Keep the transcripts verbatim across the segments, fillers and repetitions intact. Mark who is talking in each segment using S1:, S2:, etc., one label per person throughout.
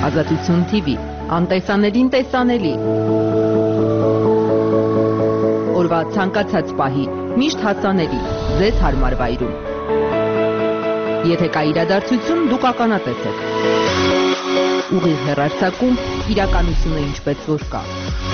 S1: Ազատություն թի վի, անտեսանելին տեսանելի։ Օրվա ցանկացած պահի, միշտ հասանելի, ձեզ հարմար վայրում։ Եթե կա իրադարձություն, դուք ականատես եք։ Ուղիղ հեռարձակում, իրականությունը ինչպես որ կա։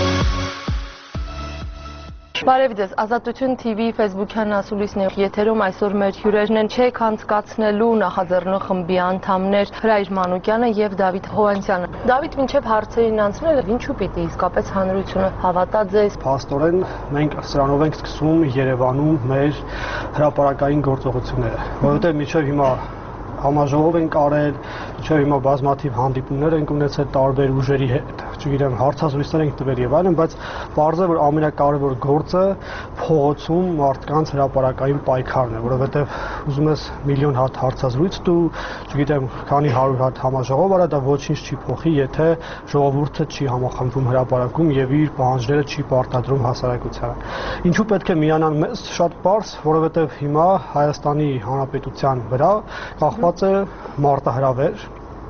S2: Բարև ձեզ, Ազատություն թի վի Facebook-յան ասուլիսն է եթերում, այսօր մեր հյուրերն են Չեք անցկացնելու նախաձեռնող խմբի անդամներ Հրայր Մանուկյանը եւ Դավիթ Հովհաննիսյանը։ Դավիթ, մինչեւ հարցերին անցնել, ինչու պիտի իսկապես հանրությունը հավատա ձեզ։
S3: Փաստորեն մենք սրանով ենք սկսում Երևանում մեր հրապարակային գործողությունները, որովհետեւ մինչեւ հիմա համաժողով ենք արել, մինչև հիմա բազմաթիվ հանդիպումներ ենք ունեցել տարբեր ուժերի հետ, չգիտեմ, հարցազրույցներ ենք տվել եւ այլն, բայց պարզ է, որ ամենակարևոր գործը փողոցում մարդկանց հրապարակային պայքարն է, որովհետեւ ուզում ես միլիոն հատ հարցազրույց դու, չգիտեմ, քանի հարյուր հատ համաժողով արա, դա ոչինչ չի փոխի, եթե ժողովուրդը չի համախմբվում հրապարակում եւ իր պահանջները չի պարտադրում հասարակությանը։ Ինչու պետք է միանան մեզ, շատ պարզ, որովհետեւ հիմա Հայաստանի Հանրապետության վրա կախված է մարտահրավեր։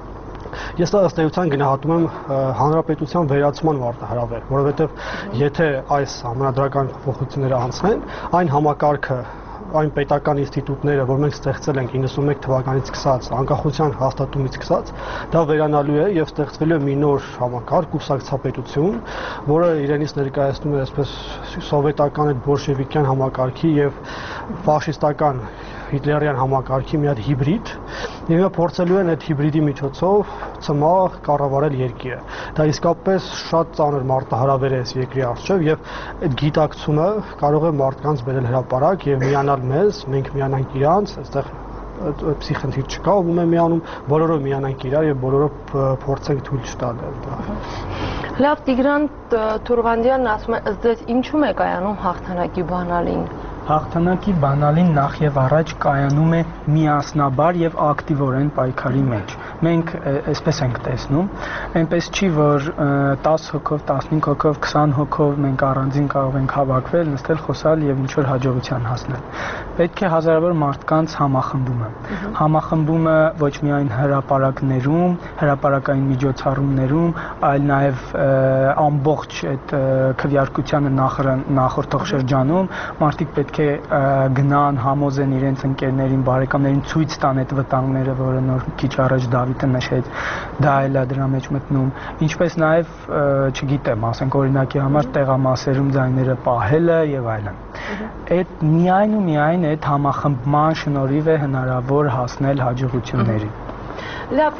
S3: Ես ըստ էության գնահատում եմ հանրապետության վերացման մարտահրավեր, որովհետև եթե այս համանդրական փոփոխությունները անցնեն, այն համակարգը, այն պետական ինստիտուտները, որ մենք ստեղծել ենք իննսունմեկ թվականից սկսած, անկախության հաստատումից սկսած, դա վերանալու է եւ ստեղծվելու է մի նոր համակարգ, կուսակցապետություն, որը իրենից ներկայացնում է այսպես սովետական այդ բոլշևիկյան համակարգի եւ ֆաշիստական հիտլերյան համակարգի մի հատ հիբրիդ, եւ նա փորձելու են այդ հիբրիդի միջոցով ծմաղ կառավարել երկիրը։ Դա իսկապես շատ ծանր մարտահրավեր է այս երկրի առջեւ եւ այդ գիտակցումը կարող է մարդկանց բերել հրապարակ եւ միանալ մեզ, մենք միանանք իրանց, այստեղ պսի խնդիր չկա, ում է միանում, բոլորը միանանք իրար եւ բոլորը փորձենք թույլ չտալ դա։
S2: Լավ, Տիգրան Թուրվանդյանն ասում է, ըստ ձեզ ինչու է կայանում հաղթանակի բանալին։
S4: Հաղթանակի բանալին նախ եւ առաջ կայանում է միասնաբար եւ ակտիվորեն պայքարի մեջ։ Մենք այսպես ենք տեսնում, այնպես չի, որ տասը հոգով, տասնհինգ հոգով, քսան հոգով մենք առանձին կարող ենք հավաքվել, նստել, խոսալ եւ ինչ որ հաջողության հասնել։ Պետք է հազարավոր մարդկանց համախմբումը։ Համախմբումը ոչ միայն հրապարակներում, հրապարակային միջոցառումներում, այլ նաեւ ամբողջ այդ քվեարկությանը նախորդող շրջանում մարդիկ պետք է գնան, համոզեն իրենց ընկերներին, բարեկամներին, ցույց տան այդ վտանգները, որը նոր քիչ առաջ Դավիթը նշեց, դա էլ է դրա մեջ մտնում, ինչպես նաև, չգիտեմ, ասենք օրինակի համար տեղամասերում ձայները պահելը եւ այլն։ Այդ միայն ու միայն այդ համախմբման շնորհիվ է հնարավոր հասնել հաջողությունների։
S2: Լավ,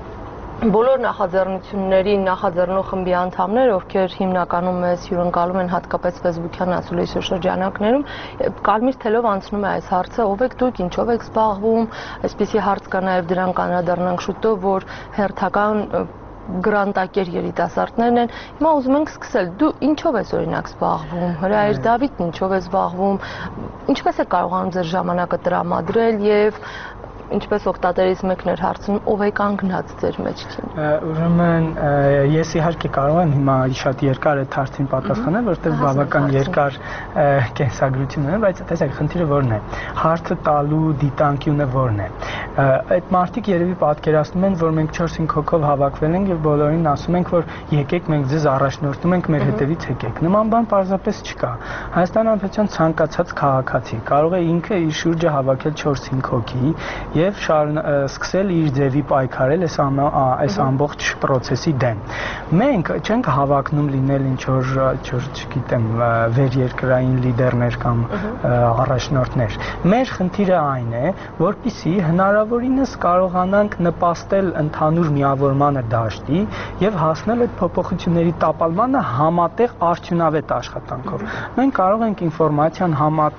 S2: բոլոր նախաձեռնությունների նախաձեռնող խմբի անդամներ, ովքեր հիմնականում մեզ հյուրընկալում են հատկապես Facebook-յան ասուլիսի շրջանակներում, կարմիր թելով անցնում է այս հարցը, ով եք դուք, ինչով եք զբաղվում, այսպիսի հարց կա նաև դրան կանրադառնանք շուտով, որ հերթական գրանտակեր երիտասարդներն են։ Հիմա ուզում ենք սկսել, դու ինչով ես օրինակ զբաղվում, Հրայր Դավիթն ինչով է զբաղվում, ինչպես է կարողանում ձեր ժամանակը տրամադրել եւ ինչպես օգտատերից մեկն էր հարցնում, ով է կանգնած ձեր մեջքին։
S4: Ուրեմն ես իհարկե կարող եմ հիմա շատ երկար այդ հարցին պատասխանել, որովհետև բավական երկար կենսագրություն ունեմ, բայց տեսեք, խնդիրը որն է։ Հարցը տալու դիտանկյունը որն է։ Այդ մարդիկ երևի պատկերացնում են, որ մենք չորս-հինգ հոգով հավաքվել ենք եւ բոլորին ասում ենք, որ եկեք մենք ձեզ առաջնորդում ենք, մեր հետևից եկեք։ Նման բան պարզապես չկա։ Հայաստան Հանրապետության ցանկացած քաղաքացի կարող է ինքը իր շուրջը հավաքել չորս-հինգ հոգի եւ սկսել իր ձևի պայքարել այս այս ամբողջ process-ի դեմ։ Մենք չենք հավակնում լինել ինչ որ, չգիտեմ, վերերկրային լիդերներ կամ առաջնորդներ։ Մեր խնդիրը այն է, որպեսզի հնարավորինս կարողանանք նպաստել ընդհանուր միավորմանը դաշտի եւ հասնել այդ փոփոխությունների տապալմանը համատեղ արդյունավետ աշխատանքով։ Մենք կարող ենք ինֆորմացիան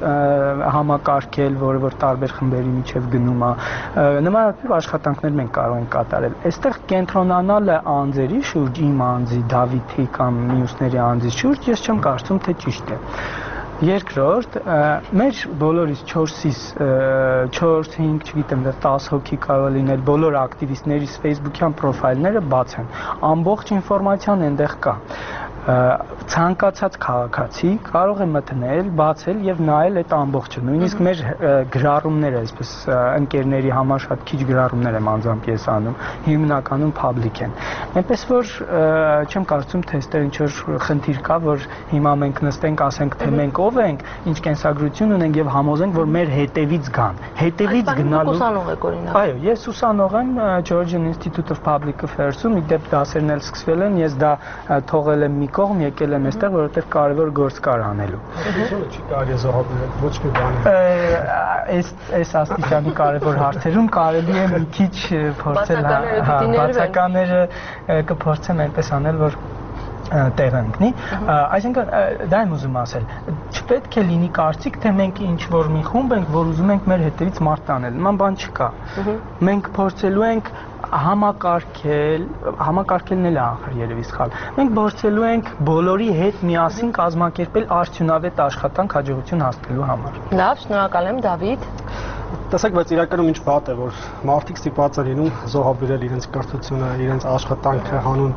S4: համակարգել, որը որ տարբեր խմբերի միջև գնում է, նմանատիպ աշխատանքներ մենք կարող ենք կատարել։ Այստեղ կենտրոնանալը անձերի շուրջ, իմ անձի, Դավիթի կամ մյուսների անձի շուրջ, ես չեմ կարծում, թե ճիշտ է։ Երկրորդ, մեր բոլորից չորսից չորս, հինգ, չգիտեմ, տասը հոգի կարող լինել, բոլոր ակտիվիստներից Facebook-յան պրոֆայլները բաց են։ Ամբողջ ինֆորմացիան այնտեղ կա։ ցանկացած քաղաքացի կարող է մտնել, բացել եւ նայել այդ ամբողջը։ Նույնիսկ մեր գրառումները, այսպես ընկերների համար շատ քիչ գրառումներ եմ անձամբ ես անում, հիմնականում public են։ Այնպես որ չեմ կարծում թե այստեղ ինչ որ խնդիր կա, որ հիմա մենք նստենք, ասենք թե մենք ով ենք, ինչ կենսագրություն ունենք եւ համոզենք, որ մեր հետևից գան։ Հետևից գնալու
S2: ուսանող եք օրինակ։
S4: Այո, ես ուսանող եմ Georgian Institute of Public Affairs-ում, իդեպ դասերն էլ սկսվել են, ես դա թողել եմ մի կողմ, եկել եմ այստեղ, որովհետեւ կարևոր գործ կար անելու։
S3: Ուսուցումը չի կարելի զոհաբերել ոչ մի բան։
S4: Այս այս աստիճանի կարևոր հարցերում կարելի է մի քիչ փորձել, հա, բացականները կփորձեմ այնպես անել, որ տեղ ընկնի, այսինքն դա եմ ուզում ասել, չպետք է լինի կարծիք, թե մենք ինչ որ մի խումբ ենք, որ ուզում ենք մեր հետևից մարդ տանել, նման բան չկա։ Մենք փորձելու ենք համակարգել, համակարգելն էլ է ախր երևի սխալ։ Մենք փորձելու ենք բոլորի հետ միասին կազմակերպել արդյունավետ աշխատանք հաջողություն հասնելու համար։
S2: Լավ, շնորհակալ եմ, Դավիթ։
S3: Տեսեք, բայց իրականում ինչ վատ է, որ մարդիկ ստիպված են լինում զոհաբերել իրենց կրթությունը, իրենց աշխատանքը հանուն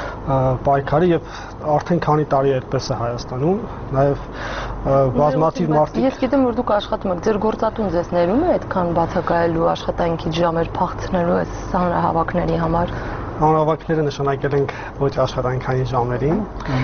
S3: պայքարի եւ արդեն քանի տարի է այդպես է Հայաստանում, նաեւ բազմաթիվ մարդիկ։
S2: Ես գիտեմ, որ դուք աշխատում եք, ձեր գործատուն ձեզ ներում է այդքան բացակայելու աշխատանքի ժամեր փախցնելու այս հանրահավաքների համար։
S3: Հանրահավաքները նշանակել ենք ոչ աշխատանքային ժամերին։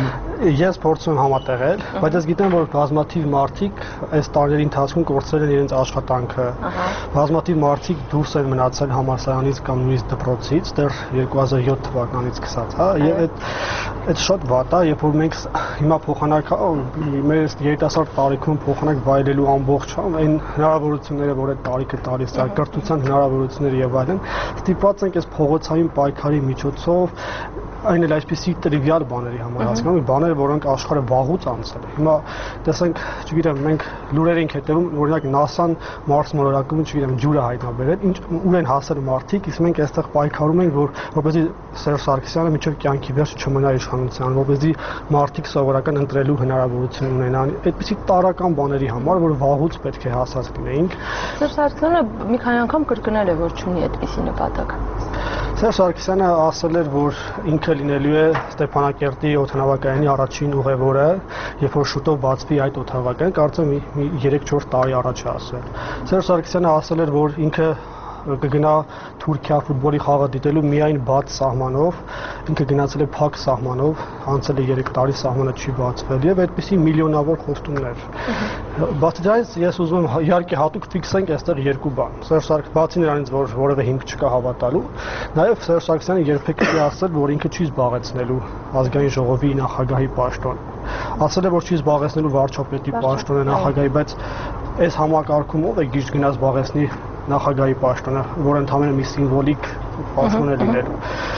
S3: Ես փորձում եմ համատեղել, բայց ես գիտեմ, որ բազմաթիվ մարդիկ այս տարիների ընթացքում կորցրել են իրենց աշխատանքը։ Բազմաթիվ մարդիկ դուրս են մնացել համալսարանից կամ նույնիսկ դպրոցից դեռ երկու հազար յոթ թվականից սկսած, հա, եւ այդ այդ շատ վատ է, երբ որ մենք հիմա փոխանակ մեր երիտասարդ տարիքում փոխանակ վայելելու ամբողջ այն հնարավորությունները, որ այդ տարիքը տալիս է, կրթության հնարավորությունները եւ այլն, ստիպված ենք այս փողոցային պայքարի միջոցով այն էլ այսպիսի տրիվիալ բաների համար հասկանում, բաները, որոնք աշխարհը վաղուց անցել է։ Հիմա տեսենք, չգիտեմ, մենք լուրեր ենք հետևում, օրինակ NASA-ն Մարս մոլորակում, չգիտեմ, ջուրը հայտնաբերել, ինչ ուր են հասել մարդիկ, իսկ մենք այստեղ պայքարում ենք, որ որպեսզի Սերժ Սարգսյանը միջև կյանքի վերջ չմնա իշխանության, որպեսզի մարդիկ սովորական ընտրելու հնարավորություն ունենան, այդպիսի տարրական բաների համար, որ վաղուց պետք է հասած լինեինք։
S2: Սերժ Սարգսյանը մի քանի անգամ կրկնել է, որ չունի այդպիսի նպատակ։
S3: Սերժ Սարգսյանը ասել էր, որ ինքը լինելու է Ստեփանակերտի օդանավակայանի առաջին ուղևորը, երբ որ շուտով բացվի այդ օդանավակայանը, կարծեմ մի երեք-չորս տարի առաջ է ասել։ Սերժ Սարգսյանը ասել էր, որ ինքը կգնա Թուրքիա ֆուտբոլի խաղը դիտելու միայն բաց սահմանով, ինքը գնացել է փակ սահմանով, անցել է երեք տարի սահմանը չի բացվել եւ այդպիսի միլիոնավոր խոստումներ։ Բացի դրանից ես ուզում եմ իհարկե հատուկ ֆիքսենք այստեղ երկու բան։ Սերժ Սարգսյանը բացի նրանից, որ որևէ հիմք չկա հավատալու, նաեւ Սերժ Սարգսյանը երբեք չի ասել, որ ինքը չի զբաղեցնելու ազգային ժողովի նախագահի պաշտոն։ Ասել է, որ չի զբաղեցնելու վարչապետի պաշտոնը նախագահի, բայց այս համակարգումով է գիժ գնաց զբաղեցնի նախագահի պաշտոնը, որ ընդհանրապես մի սիմվոլիկ պաշտոն է լինելու։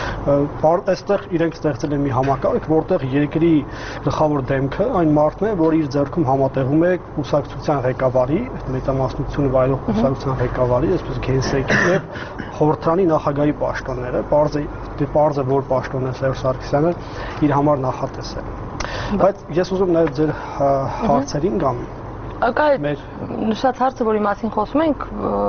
S3: Այստեղ իրենք ստեղծել են մի համակարգ, որտեղ երկրի գլխավոր դեմքը այն մարդն է, որ իր ձեռքում համատեղում է կուսակցության ղեկավարի, մեծամասնությունը վայելող կուսակցության ղեկավարի, այսպես գենսեկի եւ խորհրդարանի նախագահի պաշտոնները, բարձր դե բարձր որ պաշտոնն է Սերժ Սարգսյանը իր համար նախատեսել։ Բայց ես ուզում նաև ձեր հարցերին գամ։
S2: Ակա նշած հարցը, որի մասին խոսում ենք,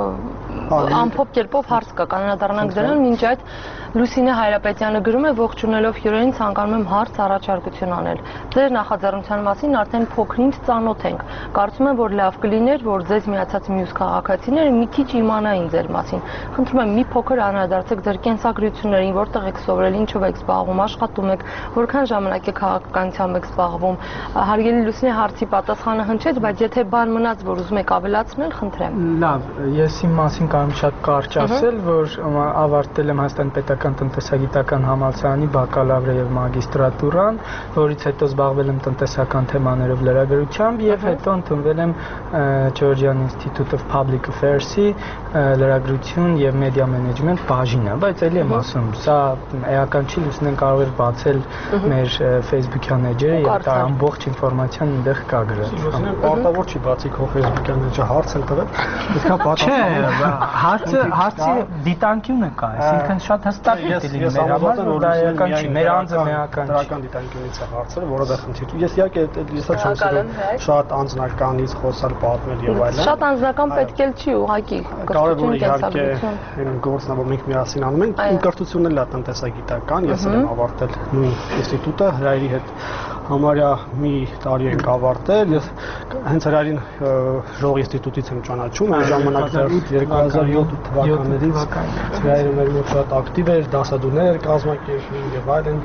S2: ամփոփ կերպով հարց կա, կանոնադառնանք դրան, մինչ այդ Լուսինե Հայրապետյանը գրում է, ողջունելով հյուրերին ցանկանում եմ հարց առաջարկություն անել։ Ձեր նախաձեռնության մասին արդեն փոքրինչ ծանոթ ենք։ Կարծում եմ, որ լավ կլիներ, որ ձեզ միացած մյուս քաղաքացիները մի քիչ իմանային ձեր մասին։ Խնդրում եմ մի փոքր անդրադարձեք ձեր կենսագրություններին, որտեղ եք սովորել, ինչով եք զբաղվում, աշխատում եք, որքան ժամանակ եք քաղաքականությամբ եք զբաղվում։ Հարգելի Լուսինե, հարցի պատասխանը հնչեց, բայց եթե բան մնաց, որ ուզում եք ավելացնել, խնդրեմ։
S4: Լավ, ես իմ մասին կարող եմ շատ կարճ ասել, որ ավարտել եմ Հայաստանի պետական տնտեսագիտական համալսարանի բակալավրը եւ մագիստրատուրան, որից հետո զբաղվել եմ տնտեսական թեմաներով լրագրությամբ եւ հետո ընդունվել եմ Georgian Institute of Public Affairs-ի լրագրություն եւ մեդիա մենեջմենտ բաժինը, բայց ելի եմ ասում, սա էական չի, Լուսինեն կարող էր բացել մեր Facebook-յան էջերը եւ դա ամբողջ ինֆորմացիան այնտեղ կա գրել։
S3: Լուսինեն պարտավոր չի բացի քո Facebook-յան էջը հարց են տվել, իսկա պատասխան։
S4: Չէ, հարցը հարցի դիտանկյունը կա, այսինքն շատ հստակ է դիտելի մեր համար, որ դա էական չի, մեր անձը մեական չի։
S3: Դրական դիտանկյունից է հարցերը, որը դա խնդիր։ Ես իհարկե ես չեմ սիրում շատ անձնականից խոսալ, պատմել եւ այլն։
S2: Շատ անձնական պետք էլ չի ուղղակի։
S3: Կարևոր իհարկե այն գործն է, որ մենք միասին անում ենք։ Իմ կրթությունն էլ է տնտեսագիտական, ես եմ ավարտել նույն ինստիտուտը, հրայրի հետ համարյա մի տարի ենք ավարտել, ես հենց հրարին ժողովի ինստիտուտից եմ ճանաչում, այն ժամանակ երկու հազար յոթ թվականներից ծրայերը մեր մոտ շատ ակտիվ էր, դասադուլներ էր կազմակերպում եւ այլն,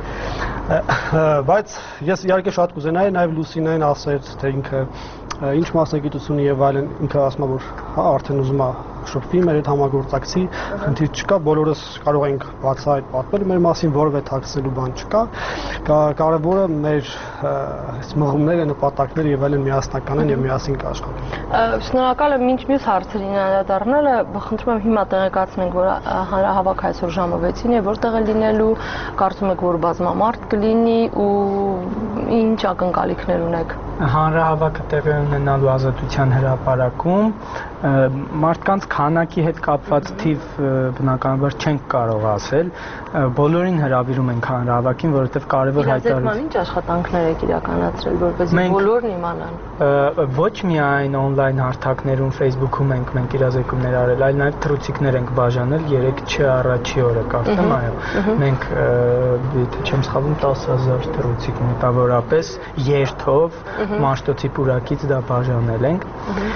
S3: բայց ես իհարկե շատ կուզենայի նաեւ Լուսինեն ասել, թե ինքը ինչ մասնագիտություն եւ այլն, ինքը ասում է, որ հա արդեն ուզում է շփվի մեր հետ համագործակցի, խնդիր չկա, բոլորս կարող ենք բացահայտ պատմել մեր մասին, որևէ թաքցնելու բան չկա, կարևորը մեր մղումները, նպատակները եւ այլն միասնական են եւ միասին կաշխատեն։
S2: Շնորհակալ եմ, մինչ մյուս հարցերին անդրադառնալը, խնդրում եմ հիմա տեղեկացնենք, որ հանրահավաք այսօր ժամը վեցին է, որտեղ է լինելու, կարծում եք, որ բազմամարդ կլինի ու ինչ ակնկալիքներ ունեք։
S4: Հանրահավաքը տեղի ունենալու Ազատության հրապարակում մարդկանց քանակի հետ կապված թիվ բնականաբար չենք կարող ասել, բոլորին հրավիրում ենք հանրահավաքին, որովհետև կարևոր հայտարարություն։
S2: Իրազեկման ինչ աշխատանքներ եք իրականացրել, որպեսզի բոլորն իմանան։
S4: Ոչ միայն օնլայն հարթակներում, Facebook-ում ենք մենք իրազեկումներ արել, այլ նաև թռուցիկներ ենք բաժանել երեք չէ առաջի օրը, կարծեմ, այո։ Մենք, եթե չեմ սխալվում, տասը հազար թռուցիկ մոտավորապես երթով Մաշտոցի պուրակից դա բաժանել ենք։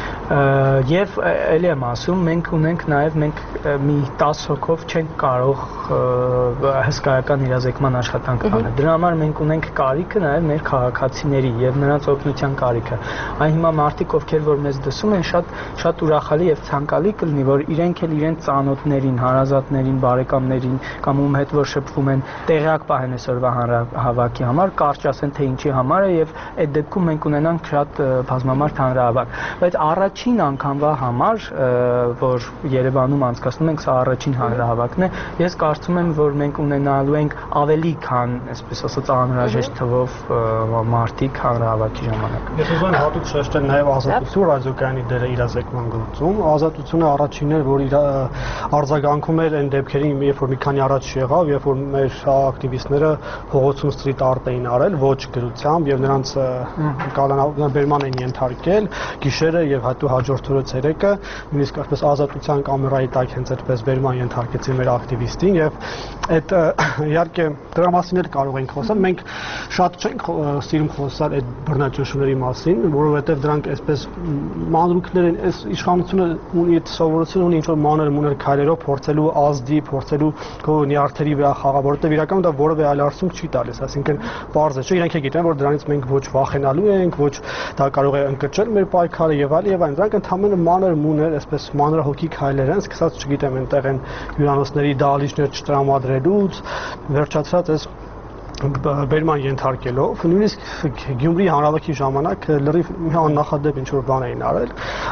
S4: Եվ էլի եմ ասում, մենք ունենք նաև մենք մի տասը հոգով չենք կարող հսկայական իրազեկման աշխատանք անել։ Դրա համար մենք ունենք կարիքը նաև մեր քաղաքացիների եւ նրանց օգնության կարիքը։ Այն հիմա մարդիկ, ովքեր որ մեզ դասում են, շատ շատ ուրախալի եւ ցանկալի կլինի, որ իրենք էլ իրենց ծանոթներին, հարազատներին, բարեկամներին կամ ում հետ որ շփվում են, տեղյակ պահեն այսօրվա հանրահավաքի համար, կարճ ասեն թե ինչի համար է եւ այդ դեպքում մենք ունենանք շատ բազմամարդ հանրահավաք։ Բայց առաջին անգամվա համար, որ Երևանում անցկացնում ենք, սա առաջին հանրահավաքն է, ես կարծում եմ, որ մենք ունենալու ենք ավելի քան, այսպես ասած, անհրաժեշտ թվով մարդիկ հանրահավաքի ժամանակ։
S3: Ես ուզում եմ հատուկ շեշտել նաև Ազատություն ռադիոկայանի դերը իրազեկման գործում։ Ազատությունը առաջինն էր, որ արձագանքում էր այն դեպքերին, երբ որ մի քանի առաջ եղավ, երբ որ մեր ակտիվիստները փողոցում սթրիթ արտ էին արել, ոչ գրությամբ եւ նրանց կալանաբերման են ենթարկել գիշերը եւ հետո հաջորդ օրը ցերեկը, նույնիսկ այսպես Ազատության կամերայի տակ հենց այդպես բերման ենթարկեցին մեր ակտիվիստին եւ այդ իհարկե դրա մասին էլ կարող ենք խոսալ։ Մենք շատ չենք սիրում խոսալ այդ բռնաճնշումների մասին, որովհետեւ դրանք այսպես մանրուքներ են, այս իշխանությունը ունի այդ սովորությունը, ունի ինչ-որ մանր-մունր քայլերով փորձելու ազդի, փորձելու քո նյարդերի վրա խաղալ, որովհետեւ իրականում դա որևէ այլ արդյունք չի տալիս, այսինքն պարզ է, չէ, իրենք գիտեն, որ դրանից մենք ոչ վախենալու ենք, ոչ դա կարող է ընկճել մեր պայքարը եւ այլ եւ այլն։ Դրանք ընդհանրապես մանր-մունր, այսպես մանրահոգի քայլեր են, սկսած չգիտեմ, այնտեղ են հյուրանոցների դահլիճներ չտրամադրելուց, վերջացած այս բերման ենթարկելով, նույնիսկ Գյումրի հանրահավաքի ժամանակ լրիվ մի աննախադեպ ինչ-որ բան էին արել,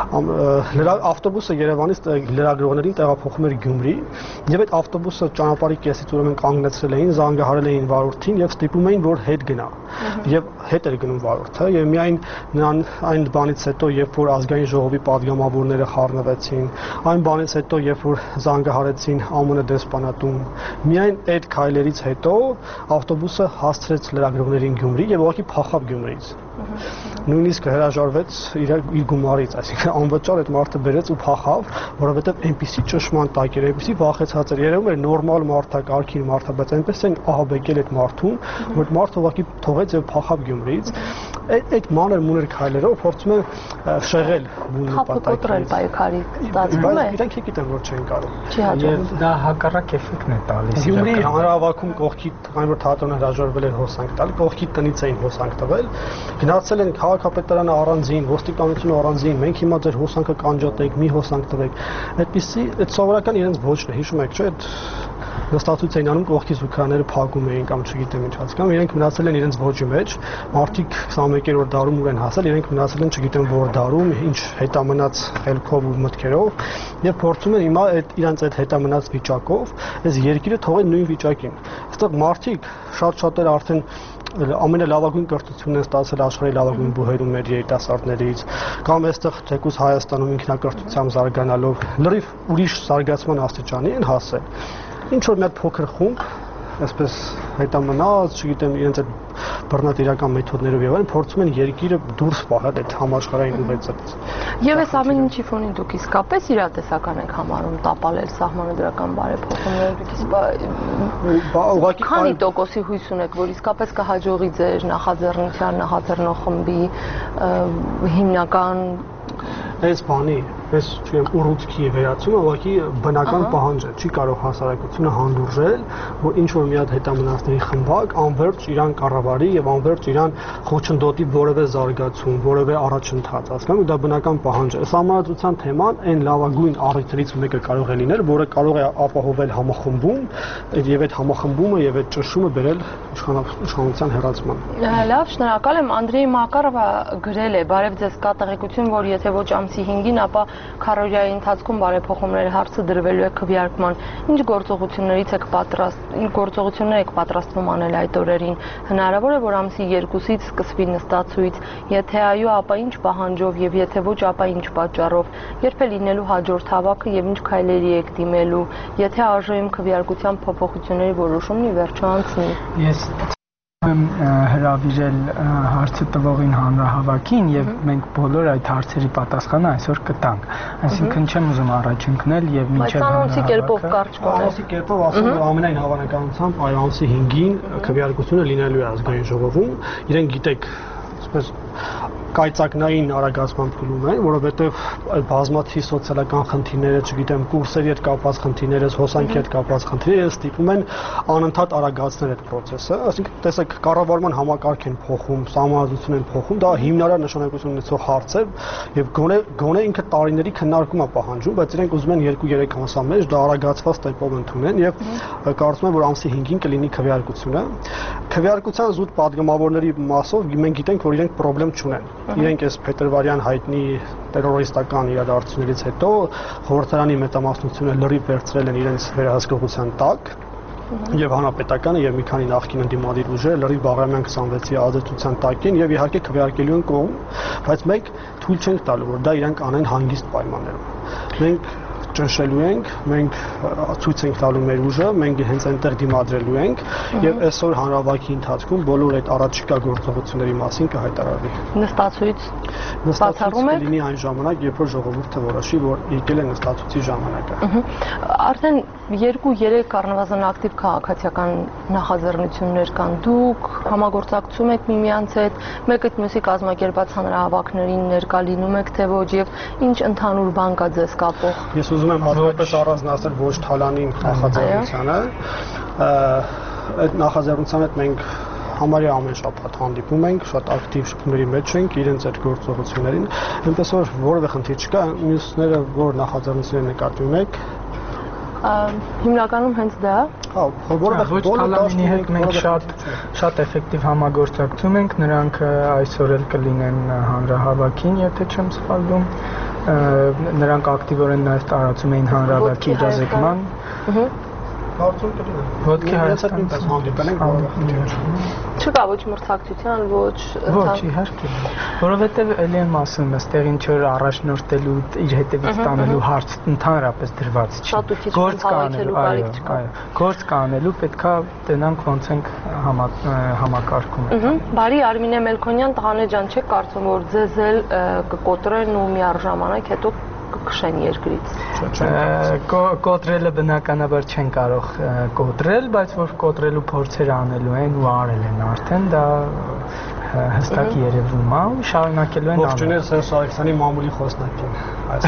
S3: ավտոբուսը Երևանից լրագրողներին տեղափոխում էր Գյումրի եւ այդ ավտոբուսը ճանապարհի կեսից ուրեմն կանգնեցրել էին, զանգահարել էին վարորդին եւ ստիպում էին, որ հետ գնա եւ հետ էր գնում վարորդը եւ միայն նրան այն բանից հետո, երբ որ ազգային ժողովի падգամավորները խառնվեցին, այն բանից հետո, երբ որ զանգահարեցին ԱՄՆ դեսպանատուն, միայն այդ քայլերից հետո ավտոբուսը հասցրեց լրագրողներին Գյումրի եւ ուղղակի փախավ Գյումրիից։ Նույնիսկ հրաժարվեց իր իր գումարից, այսինքն անվճար այդ մարդը բերեց ու փախավ, որովհետեւ այնպիսի ճշմարտ տակ էր, այնպիսի վախեցած էր, երևում էր նորմալ մարդա, կարգին մարդա, բայց այնպես են ահաբեկել այդ մարդուն, որ մարդը ուղղակի թողեց եւ փախավ Գյումրիից։ Այդ մանր մուներ քայլերով փորձում են շեղել բուն
S2: նպատակը պայքարի ստացվում է։
S3: Իրենք գիտեն, որ չեն կարող։
S4: Եվ դա հակառակ էֆեկտն է տալիս։
S3: Գյումրի հանրահավաքում կողքի այն որ թատրոնը հրաժարվել էր հոսանք տալ, կողքի տնից էին հոսանք տվել, գնացել են քաղաքապետարանը առանձին, ոստիկանությունը առանձին, մենք հիմա ձեր հոսանքը կանջատենք, մի հոսանք տվեք։ Այդպիսի այդ սովորական իրենց ոչն է, հիշում եք, չէ՞, այդ նստածույց էին անում, կողքի զուգաները փակում էին կամ չգիտեմ ինչ հասկանում, իրենք մնացել են իրենց ոչի մեջ, մարդիկ քսանմեկերորդ դարում ուր են հասել, իրենք մնացել են չգիտեմ որ դարում, ինչ հետամնաց խելքով ու մտքերով եւ փորձում են հիմա այդ իրենց այդ հետամնաց վիճակով այս երկիրը թողել նույն վիճակին։ Այստեղ մարդիկ շատ-շատերը արդեն ամենալավագույն կրթությունն են ստացել աշխարհի լավագույն բուհերում մեր երիտասարդներից, կամ այստեղ թեկուզ Հայաստանում ինքնակրթությամբ զարգանալով լրիվ ուրիշ զարգացման աստիճանի են հասել։ Ինչ որ մի հատ փոքր խումբ այսպես հետամնաց, չգիտեմ, իրենց այդ բռնատիրական մեթոդներով եւ այլն փորձում են երկիրը դուրս պահել այդ համաշխարհային ուղեցից։
S2: Եվ այս ամեն ինչի ֆոնին դուք իսկապես իրատեսական եք համարում տապալել սահմանադրական բարեփոխումները, դուք իսկ քանի տոկոսի հույս ունեք, որ իսկապես կհաջողի ձեր նախաձեռնության, նախաձեռնող խմբի հիմնական
S3: այս բանի, այս չեմ ուռուցքի վերացումը ուղղակի բնական պահանջ է, չի կարող հասարակությունը հանդուրժել, որ ինչ որ մի հատ հետամնացների խմբակ անվերջ իրան կառավարի եւ անվերջ իրան խոչընդոտի որևէ զարգացում, որևէ առաջընթաց, հասկանու՞մ, դա բնական պահանջ է։ Սահմանադրության թեման այն լավագույն առիթներից մեկը կարող է լինել, որը կարող է ապահովել համախմբում եւ այդ համախմբումը եւ այդ ճնշումը բերել իշխանության հեռացման։
S2: Լավ, շնորհակալ եմ։ Անդրեյ Մակարովը գրել է, բարև ձեզ, կա տեղեկություն, որ եթե ոչ ամսի հինգին, ապա քառօրյայի ընթացքում բարեփոխումների հարցը դրվելու է քվեարկման։ Ինչ գործողություններից եք պատրաստ, ինչ գործողություններ եք պատրաստվում անել այդ օրերին։ Հնարավոր է, որ ամսի երկուսից սկսվի նստացույց, եթե այո, ապա ինչ պահանջով եւ եթե ոչ, ապա ինչ պատճառով։ Երբ է լինելու հաջորդ հավաքը եւ ինչ քայլերի եք դիմելու, եթե արժեում քվեարկության փոփոխությունների որոշումն ի վերջո անցնի։
S4: Ես եմ հրավիրել հարցը տվողին հանրահավաքին եւ մենք բոլոր այդ հարցերի պատասխանը այսօր կտանք։ Այսինքն չեմ ուզում առաջ ընկնել եւ մինչեւ
S2: անոնցի կերպով կարճ կոնել։
S3: Անոնցի կերպով ասում եմ, ամենայն հավանականությամբ այո ամսի հինգին քվեարկությունը լինելու է ազգային ժողովում։ Իրենք գիտեք, այսպես կայծակնային արագացման փուլում են, որովհետև բազմաթիվ սոցիալական խնդիրները, չգիտեմ, կուրսերի հետ կապված խնդիրները, հոսանքի հետ կապված խնդիրները ստիպում են անընդհատ արագացնել այդ process-ը։ Այսինքն, տեսեք, կառավարման համակարգ են փոխում, սահմանադրություն են փոխում, դա հիմնարար նշանակություն ունեցող հարց է եւ գոնե գոնե ինքը տարիների քննարկում է պահանջում, բայց իրենք ուզում են երկու-երեք ամսա մեջ դա արագացված տեմպով ընդունեն եւ կարծում եմ, որ ամսի հինգին կլինի քվեարկությունը։ Քվեարկության զուտ падգամավորների մասով մենք գիտենք, որ իրենք խնդրեմ չունեն։ Իրենք այս փետրվարյան հայտնի տերորիստական իրադարձություններից հետո խորհրդարանի մեծամասնությունը լրիվ վերցրել են իրենց վերահսկողության տակ եւ հանրապետականը եւ մի քանի նախկին ընդդիմադիր ուժերը լրիվ Բաղրամյան քսանվեցի ազդեցության տակ են եւ իհարկե քվեարկելու են կողմ, բայց մենք թույլ չենք տալու, որ դա իրանք անեն հանգիստ պայմաններով։ Մենք ճնշելու ենք, մենք ցույց ենք տալու մեր ուժը, մենք հենց այնտեղ դիմադրելու ենք եւ այսօր հանրավակի ընթացքում բոլոր այդ առաջիկա գործողությունների մասին կհայտարարվի։
S2: Նստացույց
S3: նստացույց կլինի այն ժամանակ, երբ որ ժողովուրդը որոշի, որ եկել է նստացույցի ժամանակը։
S2: Արդեն երկու-երեք առնվազն ակտիվ քաղաքացիական նախաձեռնություններ կան։ Դուք համագործակցում եք միմյանց հետ, մեկը մյուսի կազմակերպած հանրահավաքներին ներկա լինում եք, թե ոչ, եւ ինչ ընդհանուր բան կա ձեզ կապող։
S3: Ես ուզում եմ հատկապես առանձնացնել ոչ թալանի նախաձեռնությանը, այդ նախաձեռնության հետ մենք համարյա ամեն շաբաթ հանդիպում ենք, շատ ակտիվ շփումների մեջ ենք իրենց այդ գործողություններին, այնպես որ որևէ խնդիր չկա, մյուսները որ նախաձեռնությունները նկատի ունեք,
S2: հիմնականում հենց դա։
S3: Հա, որովհետեւ
S4: ոչ թալանինի հետ մենք շատ շատ էֆեկտիվ համագործակցում ենք, նրանք այսօր էլ կլինեն հանրահավաքին, եթե չեմ սխալվում։ Նրանք ակտիվորեն նաև տարածում էին հանրահավաքի իրազեկման։
S3: Կարծում կլինի։
S4: Ոտքի
S3: Հայաստանից հանդիպել ենք որովհետեւ
S2: չկա ոչ մրցակցության, ոչ
S4: ոչ իհարկե, որովհետև ելի եմ ասում, այստեղ ինչ որ առաջնորդելու իր հետևից տանելու հարց ընդհանրապես դրված չի։
S2: Գործ կանելու, այո,
S4: այո, գործ կանելու պետքա տնանք ոնց ենք համակարգում։
S2: Բարի Արմինե Մելքոնյան, Տղաներ ջան, չեք կարծում, որ ձեզ էլ կկոտրեն ու միառժամանակ հետո կքշեն երկրից։
S4: Կոտրելը բնականաբար չեն կարող կոտրել, բայց որ կոտրելու փորձեր անելու են ու արել են արդեն, դա հստակ երևում է, շարունակելու են անել։
S3: Ողջույն Սերժ Սարգսյանի մամուլի խոսնակին։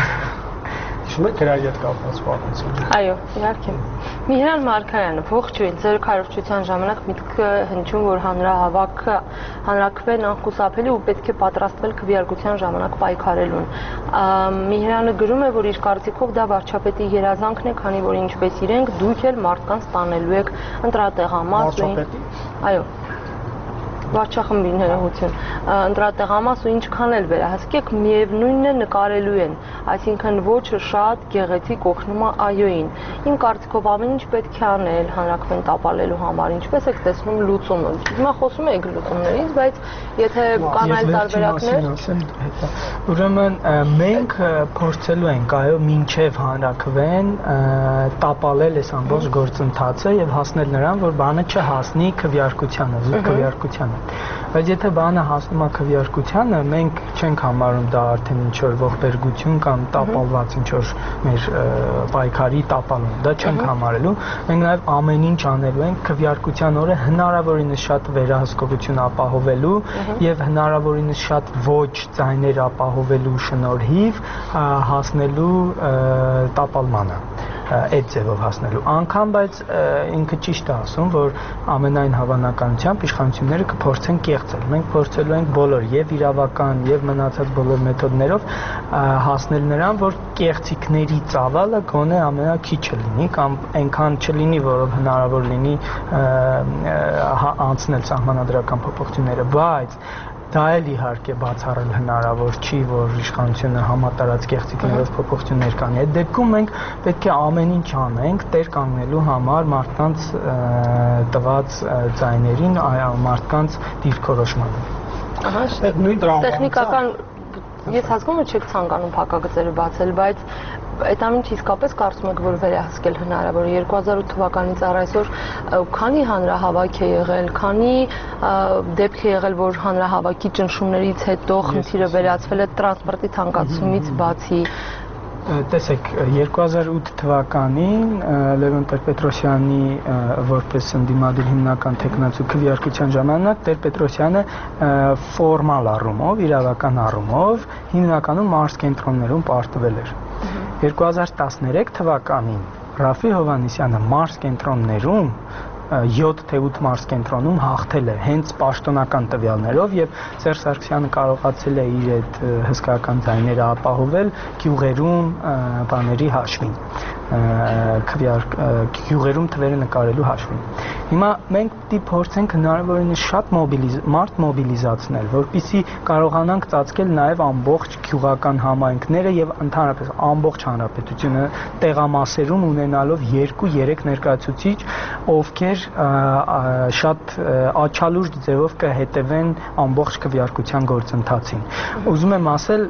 S3: Հիշում եք գրայի հետ կապված պատմությունը։
S2: Այո, իհարկե։ Միհրան Մարգարյանը, ողջույն, ձեր քարոզչության ժամանակ միտքը հնչում, որ հանրահավաքը հանրաքվեն անխուսափելի ու պետք է պատրաստվել քվեարկության ժամանակ պայքարելուն։ Միհրանը գրում է, որ իր կարծիքով դա վարչապետի երազանքն է, քանի որ ինչպես իրենք դուք էլ մարդկանց տանելու եք ընտրատեղամաս ու այո։ Վարչախմբի ներողություն, ընտրատեղամաս ու ինչքան էլ վերահսկեք, միևնույնն է նկարելու են, այսինքն ոչը շատ գեղեցիկ օգնում է այոյին։ Իմ կարծիքով ամեն ինչ պետք է անել հանրաքվեն տապալելու համար, ինչպես եք տեսնում լուծումը։ Հիմա խոսում եք լուծումներից, բայց եթե կան այլ տարբերակներ,
S4: ուրեմն մենք փորձելու ենք այո մինչև հանրաքվեն տապալել այս ամբողջ գործընթացը եւ հասնել նրան, որ բանը չհասնի քվեարկությանը, զուտ քվեարկությանը։ Բայց եթե բանը հասնում է քվեարկությանը, մենք չենք համարում դա արդեն ինչ-որ ողբերգություն կամ տապալված ինչ-որ մեր պայքարի տապալում, դա չենք համարելու։ Մենք նաև ամեն ինչ անելու ենք քվեարկության օրը հնարավորինս շատ վերահսկողություն ապահովելու եւ հնարավորինս շատ ոչ ձայներ ապահովելու շնորհիվ հասնելու տապալմանը այդ ձևով հասնելու անգամ, բայց ինքը ճիշտ է ասում, որ ամենայն հավանականությամբ իշխանությունները կփորձեն կեղծել։ Մենք փորձելու ենք բոլոր եւ իրավական եւ մնացած բոլոր մեթոդներով հասնել նրան, որ կեղծիքների ծավալը գոնե ամենաքիչը լինի կամ այնքան չլինի, որով հնարավոր լինի անցնել սահմանադրական փոփոխությունները, բայց դա էլ իհարկե բացառել հնարավոր չի, որ իշխանությունը համատարած կեղծիքներով փոփոխություններ կանի։ Այդ դեպքում մենք պետք է ամեն ինչ անենք տեր կանգնելու համար մարդկանց տված ձայներին, մարդկանց դիրքորոշմանը։
S2: Ահա,
S3: այդ նույն դրամը
S2: տեխնիկական ես հասկանում եմ չեք ցանկանում փակագծերը բացել, բայց այդ ամենը իսկապես կարծում եք, որ վերահսկել հնարավոր է երկու հազար ութ թվականից առ այսօր քանի հանրահավաք է եղել, քանի դեպք է եղել, որ հանրահավաքի ճնշումներից հետո խնդիրը վերացվել է տրանսպորտի թանկացումից բացի։
S4: Տեսեք, երկու հազար ութ թվականին Լևոն Տեր-Պետրոսյանի որպես ընդդիմադիր հիմնական թեկնածու քվեարկության ժամանակ Տեր-Պետրոսյանը ֆորմալ առումով, իրավական առումով հիմնականում մարզկենտրոններում պարտվել էր։ երկու հազար տասներեք թվականին Ռաֆի Հովհաննիսյանը մարզկենտրոններում յոթ թե ութ մարզկենտրոնում հաղթել է հենց պաշտոնական տվյալներով եւ Սերժ Սարգսյանը կարողացել է իր այդ հսկայական ձայները ապահովել գյուղերում բաների հաշվին, գյուղերում թվերը նկարելու հաշվին։ Հիմա մենք պիտի փորձենք հնարավորինս շատ մարդ մոբիլիզացնել, որպեսզի կարողանանք ծածկել նաեւ ամբողջ գյուղական համայնքները եւ ընդհանրապես ամբողջ հանրապետությունը տեղամասերում ունենալով երկու երեք ներկայացուցիչ, ովքեր շատ աչալուրջ ձևով կհետևեն ամբողջ քվեարկության գործընթացին։ Ուզում եմ ասել,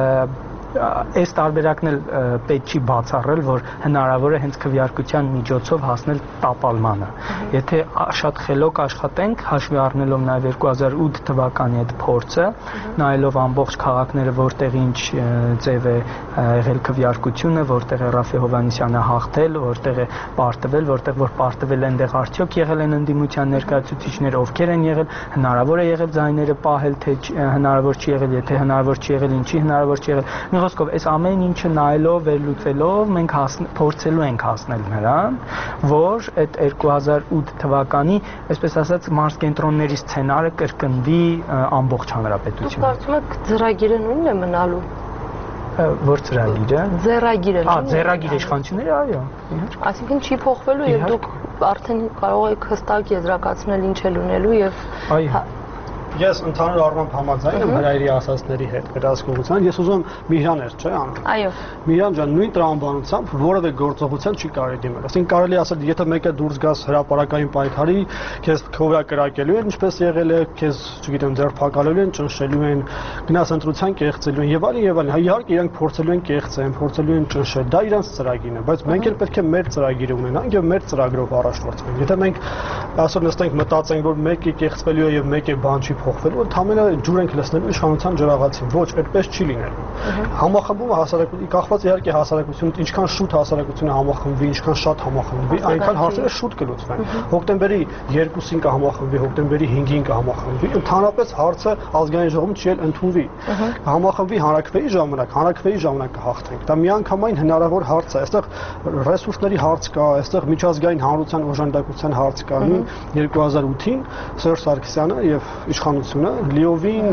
S4: այս տարբերակն էլ պետք չի բացառել, որ հնարավոր է հենց քվեարկության միջոցով հասնել տապալմանը։ Եթե շատ խելոք աշխատենք, հաշվի առնելով նաև երկու հազար ութ թվականի այդ փորձը, նայելով ամբողջ քաղաքները, որտեղ ինչ ձև է եղել քվեարկությունը, որտեղ է Ռաֆի Հովհաննիսյանը հաղթել, որտեղ է պարտվել, որտեղ որ պարտվել են, արդյոք եղել են ընդդիմության ներկայացուցիչներ, ովքեր են եղել, հնարավոր է եղել ձայները պահել, թե հնարավոր չի եղել, եթե հնարավոր չի եղել, ինչի հնարավոր չի եղել։ Մի խոսքով, այս ամեն ինչը նայելով, վերլուծելով, մենք փորձելու ենք հասնել նրան, որ այդ երկու հազար ութ թվականի, այսպես ասած, մարզկենտրոնների սցենարը կրկնվի ամբողջ հանրապետությունում։
S2: Դուք կարծում եք ծրագիրը նույնն է մնալու։
S4: Որ ծրագիրը։
S2: Ձեռագիրը։
S4: Ահա, ձեռագիր իշխանությունները, այո։
S2: Այսինքն չի փոխվելու եւ դուք արդեն կարող եք հստակ եզրակացնել ինչ է լինելու եւ
S4: այո։
S3: Ես ընդհանուր առմամբ համաձայն եմ հրայրի ասածների հետ վերահսկողության։ Ես ուզում եմ Միհրաներ, չէ՞, անում։
S2: Այո։
S3: Միհրան ջան, նույն տրամաբանությամբ որևէ գործողության չի կարելի դիմել։ Այսինքն կարելի ասել, եթե մեկը դուրս գաս հրապարակային պայքարի, քեզ քովրա կրակելու են, ինչպես եղել է, քեզ, չգիտեմ, ձերբակալելու են, ճնշելու են, գնաս ընտրության կեղծելու են եւ այլն եւ այլն։ Իհարկե իրանք փորձելու են կեղծեն, փորձելու են ճնշել։ Դա իրանց ծրագիրն է, բայց մենք էլ պետք է մեր ծրագիրը ունենանք եւ մեր ծրագրով առաջ գործենք։ Եթե մենք այսօր նստենք մտածենք, որ մեկը կեղծվելու է եւ մեկը բան չի փոխվելու, ընդհանրապես ջուր ենք լցնելու իշխանության ջրաղացին։ Ոչ, այդպես չի լինելու։ Համախմբումը հասարակություն, կախված իհարկե հասարակությունից, ինչքան շուտ հասարակությունը համախմբվի, ինչքան շատ համախմբվի, այնքան հարցերը շուտ կլուծվեն։ Հոկտեմբերի երկուսին կհամախմբվի, հոկտեմբերի հինգին կհամախմբվի, ընդհանրապես հարցը ազգային ժողովում չի էլ ընդունվի։ Համախմբվի հանրաքվեի ժամանակ, հանրաքվեի ժամանակ կհաղթենք։ Դա միանգամայն հնարավոր հարց է։ Այստեղ ռեսուրսների հարց կա, այստեղ միջազգային հանրության օժանդակության հարց կա։ երկու հազար ութին Սերժ Սարգսյանը եւ իշխան իշխանությունը լիովին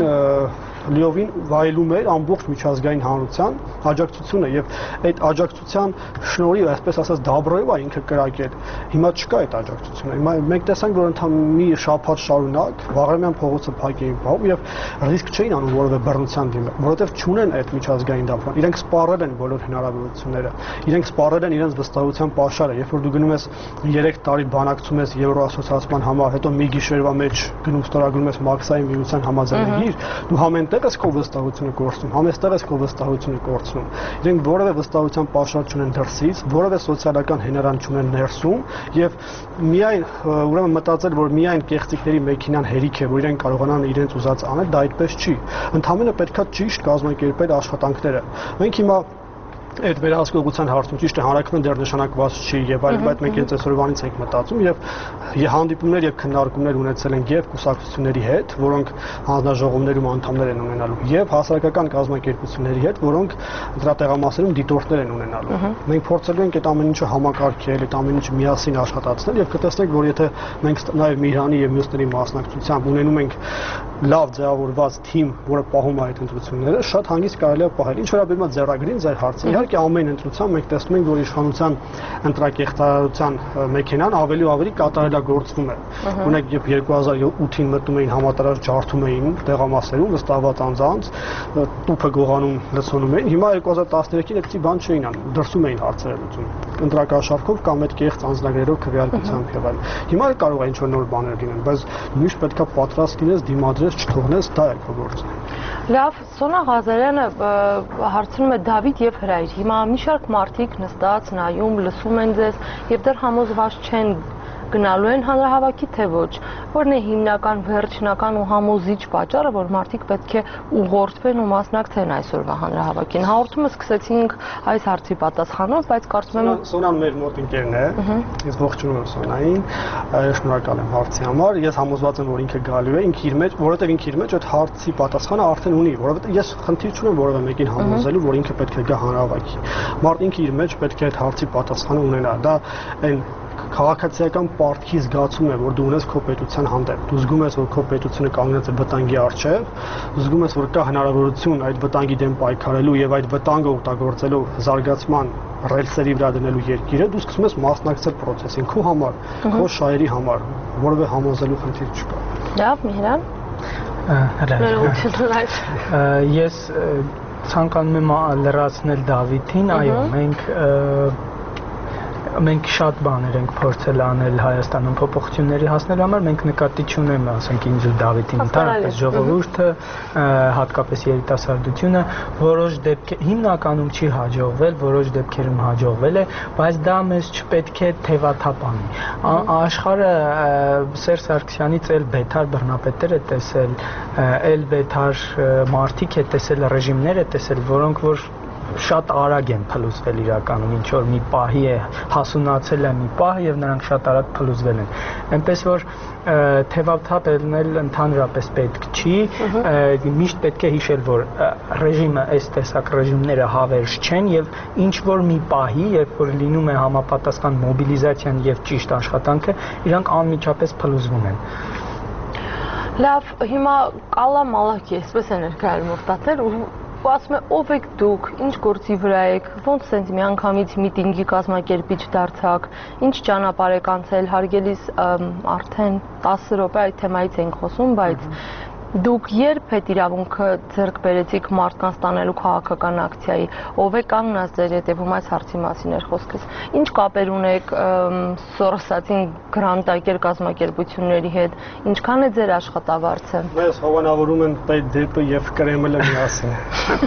S3: լիովին վայելում էր ամբողջ միջազգային հանրության աջակցությունը եւ այդ աջակցության շնորհիվ, այսպես ասած, Դաբրոևա ինքը կրակել։ Հիմա չկա այդ աջակցությունը։ Հիմա մենք տեսանք, որ ընդհանուր մի շաբաթ շարունակ Վաղարամյան փողոցը փակ էին պահում եւ ռիսկ չէին անում որևէ բռնության դիմել, որովհետեւ չունեն այդ միջազգային դափան։ Իրենք սպառել են բոլոր հնարավորությունները։ Իրենք սպառել են իրենց վստահության պաշարը, երբ որ դու գնում ես երեք տարի բանակցում ես Եվրո ասոցիացիան համար, հետո մի գիշերվա մեջ գնում ստորագրում ես Մաքսայի միության համաձայնագիր, դու համենտեղ ես քո վստահությունը կորցնում, համեստեղ ես քո վստահությունը կորցնում։ Իրենք որևէ վստահության պաշար չունեն դրսից, որևէ սոցիալական հենարան չունեն ներսում եւ միայն ուրեմն մտածել, որ միայն կեղծիքների մեքենան հերիք է, որ իրենք կարողանան իրենց ուզած անել, դա այդպես չի։ Ընդհանրապես պետքա ճիշտ կազմակերպել աշխատանքները։ Մենք հիմա այդ վերահսկողության հարցում ճիշտ է հանրակրթությունը դեռ նշանակված չի եւ այլ, բայց մենք հենց այսօրվանից ենք մտածում եւ հանդիպումներ եւ քննարկումներ ունեցել ենք եւ կուսակցությունների հետ, որոնք հանձնաժողովներում անդամներ են ունենալու, եւ հասարակական կազմակերպությունների հետ, որոնք դրա տեղամասերում դիտորդներ են ունենալու։ Մենք փորձելու ենք այդ ամեն ինչը համակարգել, այդ ամեն ինչը միասին աշխատացնել եւ կտեսնենք, որ եթե մենք նաեւ Միրանի եւ մյուսների մասնակցությամբ ունենում ենք լավ ձևավորված թիմ, որը պահում է այդ ընտրությունները, շատ հանգիստ կարելի է պահել։ Ինչ վերաբերում է ձեռագրին, ձեր հարցին, իհարկե ամեն ընտրության մենք տեսնում ենք, որ իշխանության ընտրակեղծարարության մեքենան ավելի ու ավելի կատարելագործվում է։ Ունեք, երբ երկու հազար ութին մտնում էին համատարած ջարդում էին տեղամասերում, վստահված անձանց, տուփը գողանում լցոնում էին, հիմա երկու հազար տասներեքին այդպիսի բան չէին անում, դրսում էին հարցերը լուծում ընտրակաշառքով կամ այդ կեղծ անձնագրերով քվեարկությամբ եւ այլն։ Հիմա էլ կարող է ինչ-որ նոր բաներ լինեն, բայց միշտ պետքա պատրաստ լինես դիմադրես, չթողնես, դա է քո գործը։
S2: Լավ, Սոնա Ղազարյանը հարցնում է Դավիթ եւ Հրայր։ Հիմա մի շարք մարդիկ նստած նայում, լսում են ձեզ եւ դեռ համոզված չեն գնալու են հանրահավաքի թե ոչ, որն է հիմնական վերջնական ու համոզիչ պատճառը, որ մարդիկ պետք է ուղղորդվեն ու մասնակցեն այսօրվա հանրահավաքին։ Հաղորդումը սկսեցինք այս հարցի պատասխանով, բայց կարծում եմ
S3: Սոնան մեր մոտ ընկերն է, ես ողջունում եմ Սոնային, շնորհակալ եմ հարցի համար, ես համոզված եմ, որ ինքը գալու է, ինքը իր մեջ, որովհետև ինքը իր մեջ այդ հարցի պատասխանը արդեն ունի, որովհետև ես խնդիր չունեմ որևէ մեկին համոզելու, որ ինքը պետք է գա հանրահավաքի։ Մարդ ինքը իր մեջ պետք է այդ հարցի պատասխանը ունենա, դա այն քաղաքացիական պարտքի զգացում է, որ դու ունես քո պետության հանդեպ։ Դու զգում ես, որ քո պետությունը կանգնած է վտանգի առջև, զգում ես, որ կա հնարավորություն այդ վտանգի դեմ պայքարելու եւ այդ վտանգը օգտագործելով զարգացման ռելսերի վրա դնելու երկիրը, դու սկսում ես մասնակցել process-ին քո համար, քո շահերի համար, որովհետեւ համոզելու խնդիր չկա։
S2: Լավ, Միհրան։
S4: Ես ցանկանում եմ լրացնել Դավիթին, այո, մենք մենք շատ բաներ ենք փորձել անել Հայաստանում փոփոխությունների հասնելու համար, մենք նկատի չունեմ, ասենք ինձ ու Դավիթին, ընդհանրապես ժողովուրդը, հատկապես երիտասարդությունը, որոշ դեպքեր հիմնականում չի հաջողվել, որոշ դեպքերում հաջողվել է, բայց դա մեզ չպետք է թևաթափանի։ Աշխարհը Սերժ Սարգսյանից էլ բեթար բռնապետեր է տեսել, էլ բեթար մարդիկ է տեսել, ռեժիմներ է տեսել, որոնք որ շատ արագ են փլուզվել իրականում, ինչ որ մի պահի է հասունացել է մի պահ եւ նրանք շատ արագ փլուզվել են։ Այնպես որ թևաթափել ընդհանրապես պետք չի, միշտ պետք է հիշել, որ ռեժիմը, այս տեսակ ռեժիմները հավերժ չեն եւ ինչ որ մի պահի, երբ որ լինում է համապատասխան մոբիլիզացիան եւ ճիշտ աշխատանքը, իրանք անմիջապես փլուզվում են։
S2: Լավ, հիմա Կալա Մալակի, այսպես է ներկայացնում օգտատեր ու ու ասում է ով եք դուք, ինչ գործի վրա եք, ոնց սենց մի անգամից միտինգի կազմակերպիչ դարձաք, ինչ ճանապարհ եք անցել, հարգելիս արդեն տասը րոպե այդ թեմայից ենք խոսում, բայց դուք երբ այդ իրավունքը ձեռք բերեցիք մարդկանց տանելու քաղաքական ակցիայի, ով է կանգնած ձեր հետևում, այս հարցի մասին էր խոսքս, ինչ կապեր ունեք Սորոսացին գրանտակեր կազմակերպությունների հետ, ինչքան է ձեր աշխատավարձը։
S3: Մեզ հովանավորում են ՊԴՊ եւ Կրեմլը միասին։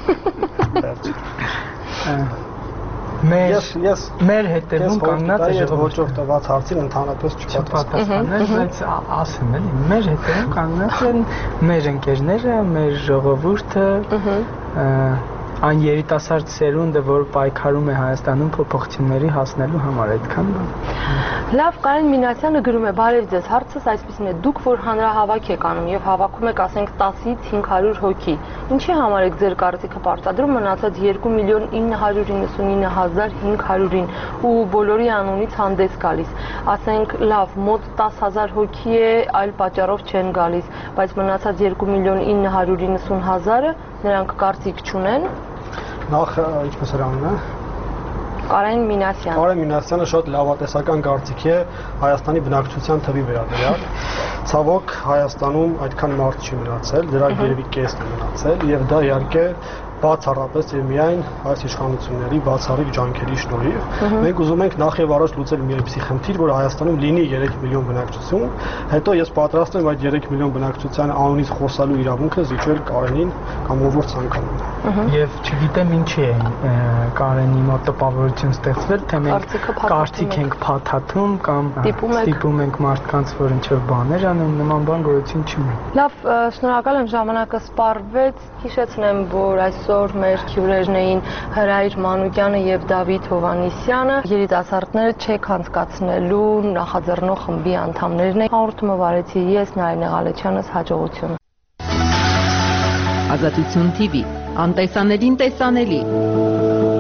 S4: Մեր մեր հետևում կանգնած է
S3: ժողովրդով տված հարցին ընդհանրապես
S4: չպատասխանել, բայց ասեմ էլի, մեր հետևում կանգնած են մեր ընկերները, մեր ժողովուրդը, այն երիտասարդ սերունդը, որ պայքարում է Հայաստանում փոփոխությունների հասնելու համար, այդքան բան։
S2: Լավ, Կարեն Մինասյանը գրում է. «Բարև ձեզ, հարցս այսպեսին է. դուք որ հանրահավաք եք անում եւ հավաքում եք, ասենք, տասից հինգ հարյուր հոգի, ինչի համար եք ձեր կարծիքը պարտադրում մնացած երկու միլիոն ինը հարյուր իննսունինը հազար հինգ հարյուրին ու բոլորի անունից հանդես գալիս։ Ասենք, լավ, մոտ տասը հազար հոգի է, այլ պատճառով չեն գալիս, բայց մնացած երկու միլիոն ինը հարյուր իննսուն հազարը նրանք կարծիք չունեն»։
S3: Նախ ինչպես էր անունը։
S2: Կարեն Մինասյան։
S3: Կարեն Մինասյանը շատ լավատեսական կարծիք է Հայաստանի բնակչության թվի վերաբերյալ։ Ցավոք Հայաստանում այդքան մարդ չի մնացել, դրա երևի կեսն է մնացել եւ դա իհարկե բացառապես եւ միայն այս իշխանությունների բացառիկ ջանքերի շնորհիվ։ Մենք ուզում ենք նախ եւ առաջ լուծել մի այնպիսի խնդիր, որ Հայաստանում լինի երեք միլիոն բնակչություն, հետո ես պատրաստ եմ այդ երեք միլիոն բնակչության անունից խոսալու իրավունքը զիջել Կարենին կամ ով որ ցանկանում է։
S4: Եվ չգիտեմ ինչի է Կարենի մոտ տպավորություն ստեղծվել, թե մենք կարծիք ենք փաթաթում կամ ստիպում ենք մարդկանց, որ ինչ-որ բաներ անեն, նման բան գոյություն չունի։
S2: Լավ, շնորհակալ եմ, ժամանակը սպառվեց, հիշեցնեմ, որ այսօր մեր հյուրերն էին Հրայր Մանուկյանը եւ Դավիթ Հովհաննիսյանը, երիտասարդները չեք անցկացնելու նախաձեռնող խմբի անդամներն են։ Հաղորդումը վարեցի ես, Նարինե Ղալեչյանս, հաջողություն։
S1: Ազատություն թի վի, անտեսանելին տեսանելի։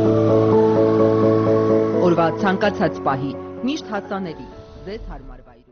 S1: Օրվա ցանկացած պահի, միշտ հասանելի, ձեզ հարմար վայրում։